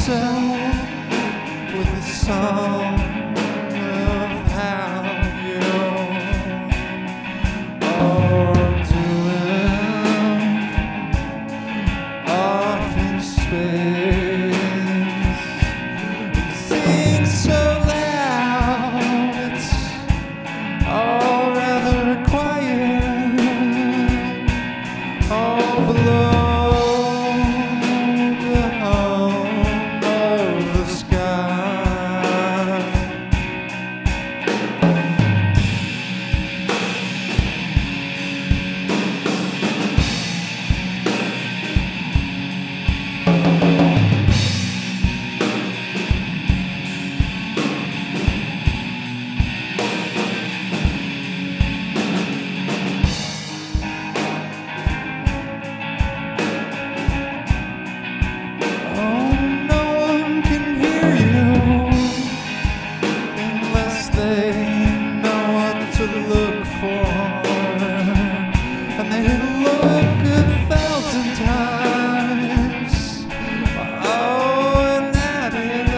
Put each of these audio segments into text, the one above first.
yourself with a song of how you are doing off in space. Sing so loud, it's all rather quiet, all below. Look for, and they look 1,000 times. Oh, and add it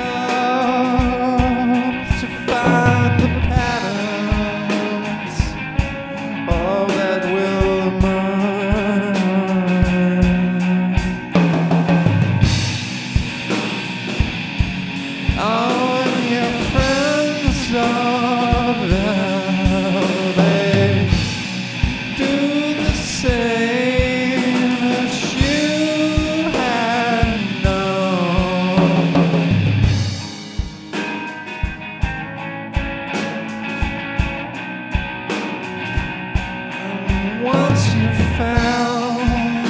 up to find the patterns, all that will emerge. Oh, and your friends are there. Once you found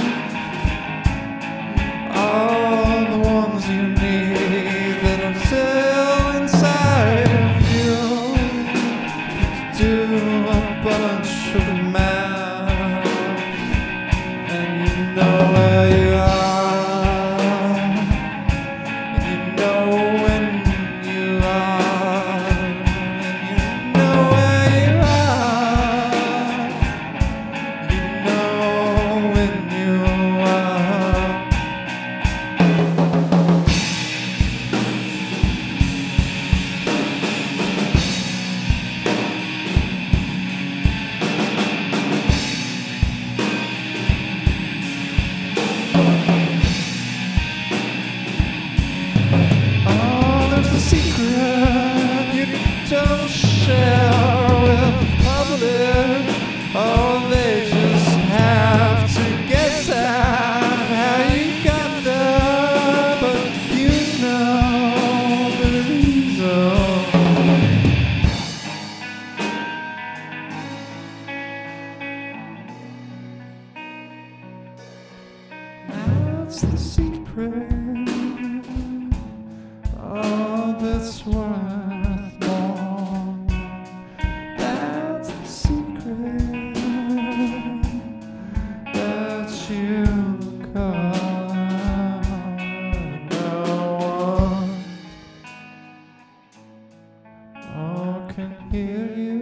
all the ones you need that are still inside of you, do a bunch of math, and you know where you are, and you know when you are, and you know where you are. Secret you don't share with public. Oh, they just have to guess at how you got there, but you know the reason. That's the secret. All that's worth more. That's the secret that you got. No one can hear you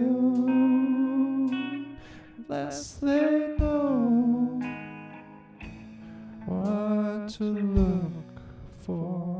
unless they know what to look for.